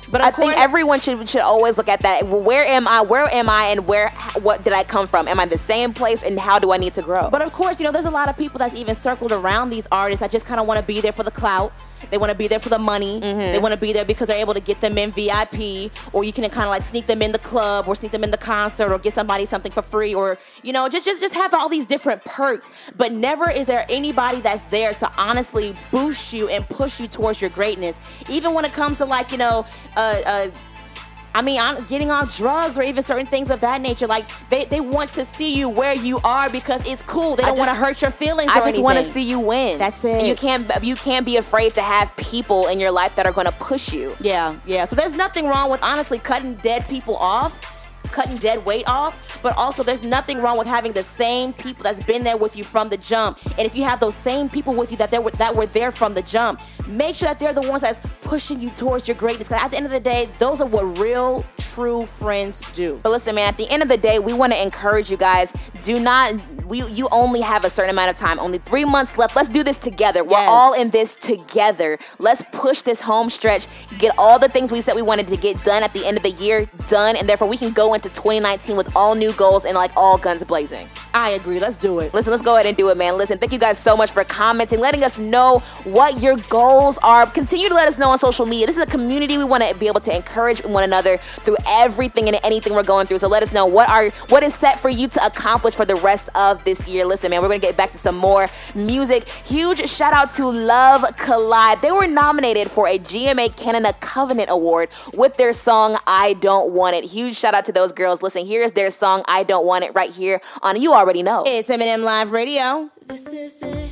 But I of course, think everyone should should always look at that. Where am I? Where am I? And where? What did I come from? Am I the same place? And how do I need to grow? But of course, you know, there's a lot of people that's even circled around these artists that just kind of want to be there for the clout. They want to be there for the money. Mm-hmm. They want to be there because they're able to get them in V I P, or you can kind of like sneak them in the club, or sneak them in the concert, or get somebody something for free, or you know, just just just have all these different perks. But never is there anybody that's there to honestly boost you and push you towards your greatness. Even when it comes to like you know, uh, uh, I mean, I'm getting off drugs or even certain things of that nature. Like they, they want to see you where you are because it's cool. They don't want to hurt your feelings. I or just want to anything. see you win. That's it. And you can't you can't be afraid to have people in your life that are going to push you. Yeah, yeah. So there's nothing wrong with honestly cutting dead people off, cutting dead weight off, but also there's nothing wrong with having the same people that's been there with you from the jump. And if you have those same people with you that they were that were there from the jump, make sure that they're the ones that's pushing you towards your greatness. Because at the end of the day, those are what real, true friends do. But listen, man, at the end of the day, we want to encourage you guys. Do not, we you only have a certain amount of time, only three months left. Let's do this together. We're Yes. all in this together. Let's push this home stretch, get all the things we said we wanted to get done at the end of the year done, and therefore we can go into twenty nineteen with all new goals and like all guns blazing. I agree. Let's do it. Listen, let's go ahead and do it, man. Listen, thank you guys so much for commenting, letting us know what your goals are. Continue to let us know on social media. This is a community. We want to be able to encourage one another through everything and anything we're going through. So let us know what are what is set for you to accomplish for the rest of this year. Listen, man, we're going to get back to some more music. Huge shout out to Love Collide. They were nominated for a G M A Canada Covenant Award with their song, I Don't Want It. Huge shout out to those girls. Listen, here's their song, I Don't Want It, right here on You Already Know. It's Eminem Live Radio. This is it.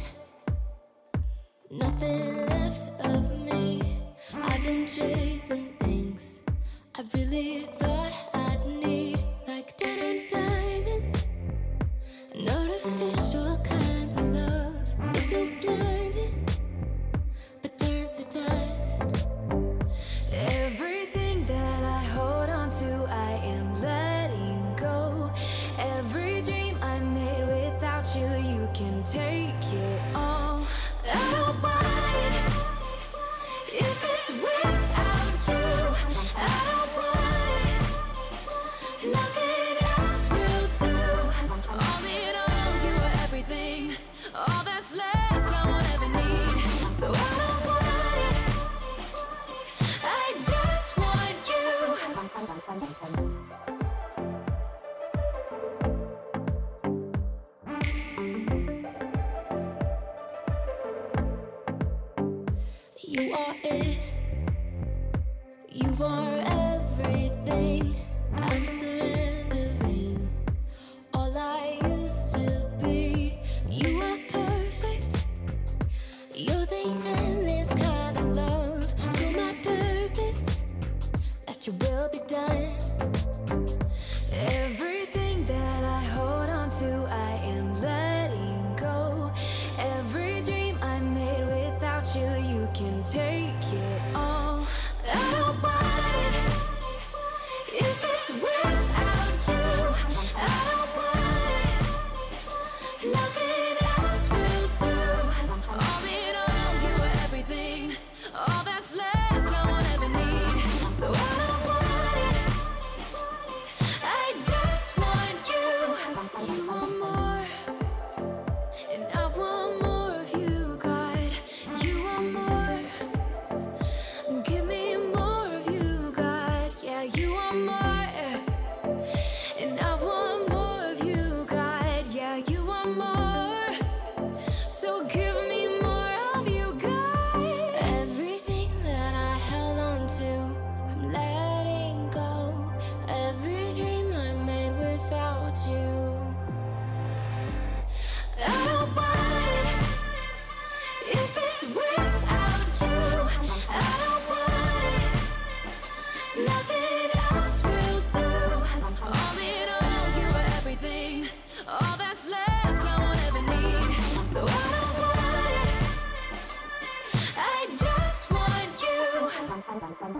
Nothing left of me. I've been chasing things I really thought I'd need, like dead and diamonds. An artificial kind of love. It's so blinding, but turns to dust. Everything that I hold on to, I am letting go. Every dream I made without you, you can take it all. I don't want it if it's without you. I don't want it, nothing else will do. All in all, you are everything. All that's left, I won't ever need. So I don't want it, I just want you. You are it. You are everything. I'm surrendering all I used to be. You are perfect. You're the endless kind of love. You're my purpose. That your will be done. Everything that I hold on to, I am letting go. Every dream I made without you, you can take it all. I don't want it if it's without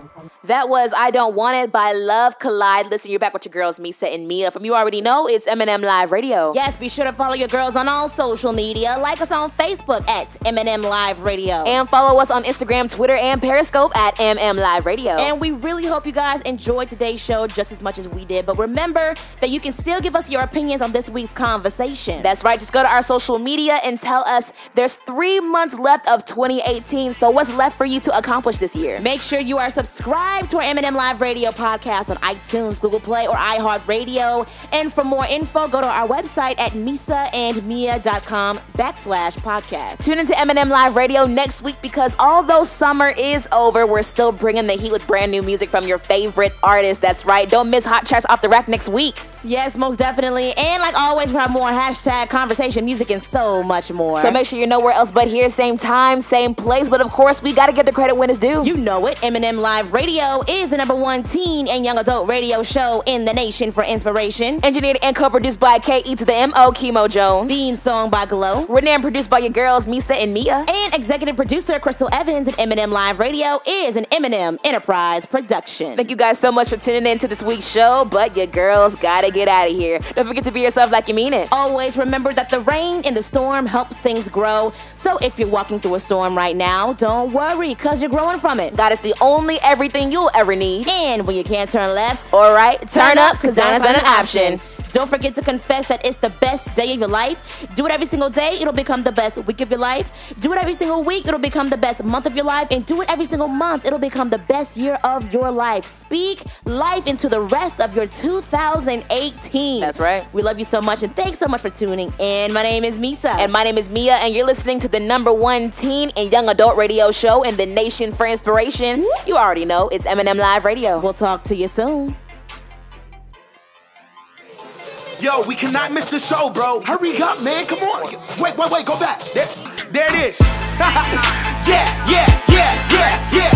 That was I Don't Want It by Love Collide. Listen, you're back with your girls, Misa and Mia. From You Already Know, it's Eminem Live Radio. Yes, be sure to follow your girls on all social media. Like us on Facebook at Eminem Live Radio. And follow us on Instagram, Twitter, and Periscope at M M Live Radio. And we really hope you guys enjoyed today's show just as much as we did. But remember that you can still give us your opinions on this week's conversation. That's right. Just go to our social media and tell us there's three months left of twenty eighteen. So what's left for you to accomplish this year? Make sure you are subscribed to our Eminem Live Radio podcast on iTunes, Google Play, or iHeartRadio. And for more info, go to our website at misaandmia.com backslash podcast. Tune into Eminem Live Radio next week because although summer is over, we're still bringing the heat with brand new music from your favorite artists. That's right. Don't miss Hot Tracks Off the Rack next week. Yes, most definitely. And like always, we have more hashtag conversation music and so much more. So make sure you're nowhere else but here, same time, same place. But of course, we got to give the credit when it's due. You know it. Eminem Live Radio is the number one teen and young adult radio show in the nation for inspiration. Engineered and co-produced by K E to the M O, Kimo Jones. Theme song by Glow. Written and produced by your girls, Misa and Mia. And executive producer Crystal Evans. And Eminem Live Radio is an Eminem Enterprise production. Thank you guys so much for tuning in to this week's show, but your girls gotta get out of here. Don't forget to be yourself like you mean it. Always remember that the rain in the storm helps things grow. So if you're walking through a storm right now, don't worry, cause you're growing from it. God is the only everything you'll ever need. And when you can't turn left, all right, turn, turn up, cause down is not an option. Don't forget to confess that it's the best day of your life. Do it every single day, it'll become the best week of your life. Do it every single week, it'll become the best month of your life. And do it every single month, it'll become the best year of your life. Speak life into the rest of your two thousand eighteen. That's right. We love you so much, and thanks so much for tuning in. My name is Misa. And my name is Mia, and you're listening to the number one teen and young adult radio show in the nation for inspiration. You already know, it's Eminem Live Radio. We'll talk to you soon. Yo, we cannot miss the show, bro. Hurry up, man. Come on. Wait, wait, wait. Go back. There, there it is. yeah, yeah, yeah, yeah, yeah.